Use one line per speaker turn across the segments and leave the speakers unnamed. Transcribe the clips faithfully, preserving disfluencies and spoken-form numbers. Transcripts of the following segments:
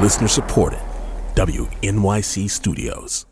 Listener supported. W N Y C Studios.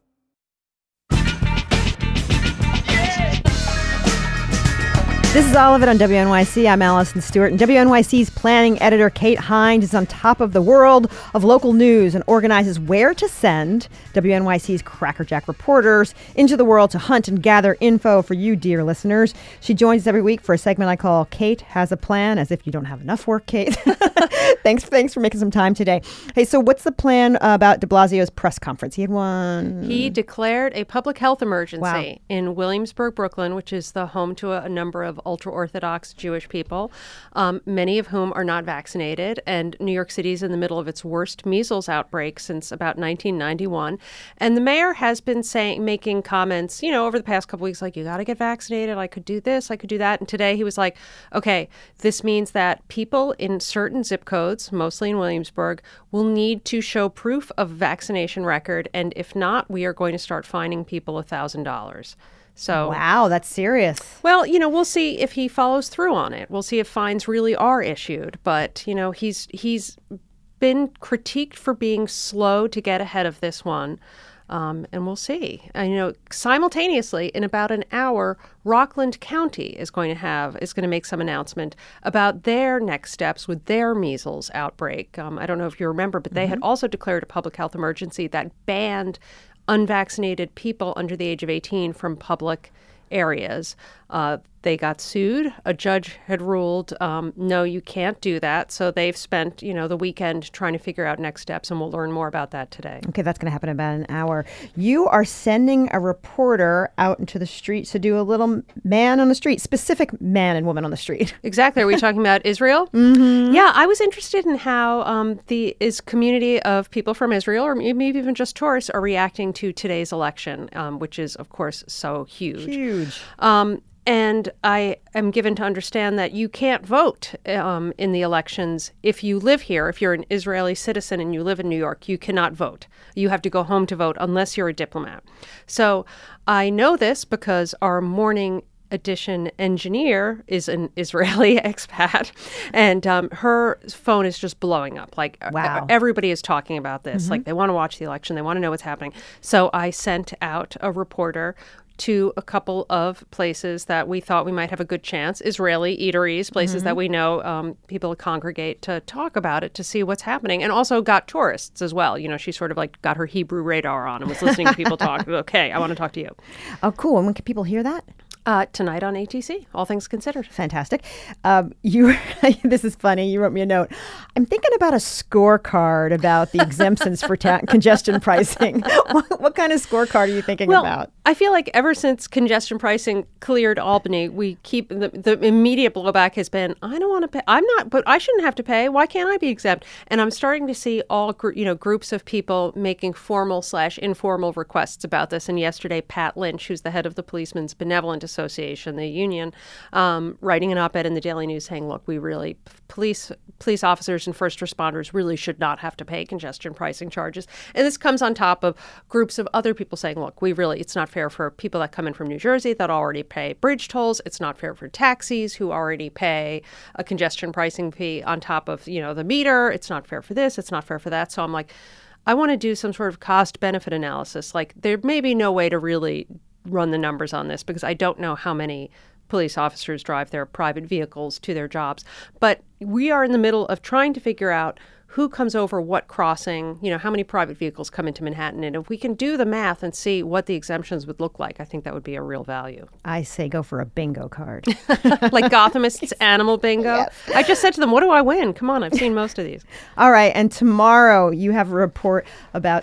This is all of it on W N Y C. I'm Allison Stewart, and W N Y C's planning editor Kate Hind is on top of the world of local news and organizes where to send W N Y C's Crackerjack reporters into the world to hunt and gather info for you, dear listeners. She joins us every week for a segment I call Kate Has a Plan, as if you don't have enough work, Kate. thanks, thanks for making some time today. Hey, so what's the plan about de Blasio's press conference? He had one.
He declared a public health emergency
Wow.
in Williamsburg, Brooklyn, which is the home to a, a number of ultra-Orthodox Jewish people, um, many of whom are not vaccinated. And New York City is in the middle of its worst measles outbreak since about nineteen ninety-one. And the mayor has been saying, making comments, you know, over the past couple weeks, like, you got to get vaccinated. I could do this. I could do that. And today he was like, okay, this means that people in certain zip codes, mostly in Williamsburg, will need to show proof of vaccination record. And if not, we are going to start fining people one thousand dollars. So,
Wow, that's serious.
well, you know, we'll see if he follows through on it. We'll see if fines really are issued. But, you know, he's he's been critiqued for being slow to get ahead of this one. Um, and we'll see. And, you know, simultaneously, in about an hour, Rockland County is going to have is going to make some announcement about their next steps with their measles outbreak. Um, I don't know if you remember, but they mm-hmm. had also declared a public health emergency that banned unvaccinated people under the age of eighteen from public areas. Uh, they got sued. A judge had ruled, um, no, you can't do that. So they've spent, you know, the weekend trying to figure out next steps, and we'll learn more about that today.
Okay, that's going to happen in about an hour. You are sending a reporter out into the streets to do a little man on the street, specific man and woman on the street.
Exactly. Are we talking about Israel?
Mm-hmm.
Yeah, I was interested in how um, the is community of people from Israel, or maybe even just tourists, are reacting to today's election, um, which is, of course, so huge.
Huge.
Um, And I am given to understand that you can't vote um, in the elections if you live here. If you're an Israeli citizen and you live in New York, you cannot vote. You have to go home to vote unless you're a diplomat. So I know this because our morning edition engineer is an Israeli expat, and um, her phone is just blowing up. Like,
wow.
Everybody is talking about this.
Mm-hmm.
Like, they want to watch the election. They want to know what's happening. So I sent out a reporter to a couple of places that we thought we might have a good chance, Israeli eateries, places mm-hmm. that we know um, people congregate to talk about it, to see what's happening, and also got tourists as well. You know, she sort of like got her Hebrew radar on and was listening to people talk. Okay, I want to talk to you.
Oh, cool. And when can people hear that?
Uh, tonight on A T C, All Things Considered.
Fantastic. Um, you, this is funny. You wrote me a note. I'm thinking about a scorecard about the exemptions for ta- congestion pricing. what, what kind of scorecard are you thinking
well,
about?
I feel like ever since congestion pricing cleared Albany, we keep the, the immediate blowback has been, I don't want to pay. I'm not, but I shouldn't have to pay. Why can't I be exempt? And I'm starting to see all gr- you know groups of people making formal slash informal requests about this. And yesterday, Pat Lynch, who's the head of the Policemen's Benevolent Association, the union, um, writing an op-ed in the Daily News saying, look, we really, police police officers and first responders really should not have to pay congestion pricing charges. And this comes on top of groups of other people saying, look, we really, it's not fair for people that come in from New Jersey that already pay bridge tolls. It's not fair for taxis who already pay a congestion pricing fee on top of, you know, the meter. It's not fair for this. It's not fair for that. So I'm like, I want to do some sort of cost benefit analysis. Like, there may be no way to really run the numbers on this because I don't know how many police officers drive their private vehicles to their jobs. But we are in the middle of trying to figure out who comes over what crossing, you know, how many private vehicles come into Manhattan. And if we can do the math and see what the exemptions would look like, I think that would be a real value.
I say go for a bingo card.
Like Gothamist's animal bingo. Yes. I just said to them, what do I win? Come on, I've seen most of these.
All right. And tomorrow you have a report about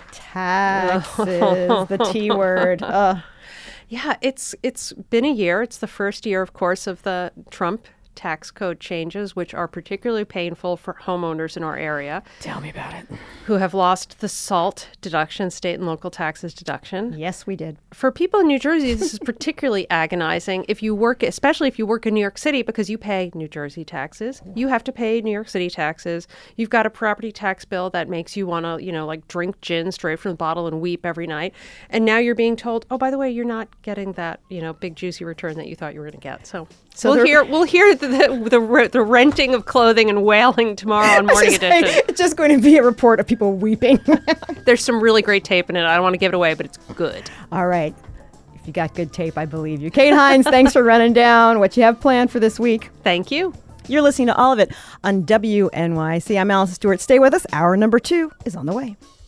taxes, the T word. Uh.
Yeah, it's it's been a year. It's the first year, of course, of the Trump tax code changes, which are particularly painful for homeowners in our area.
Tell me about it.
Who have lost the SALT deduction, state and local taxes deduction.
Yes, we did.
For people in New Jersey, this is particularly agonizing. If you work, especially if you work in New York City, because you pay New Jersey taxes, you have to pay New York City taxes. You've got a property tax bill that makes you want to, you know, like drink gin straight from the bottle and weep every night. And now you're being told, oh, by the way, you're not getting that, you know, big juicy return that you thought you were going to get. So, so we'll hear, we'll hear the, the, the, the renting of clothing and wailing tomorrow on Morning Edition.
Say, it's just going to be a report of people weeping.
There's some really great tape in it. I don't want to give it away, but it's good.
All right. If you got good tape, I believe you. Kate Hines, thanks for running down what you have planned for this week.
Thank you.
You're listening to all of it on W N Y C. I'm Allison Stewart. Stay with us. Hour number two is on the way.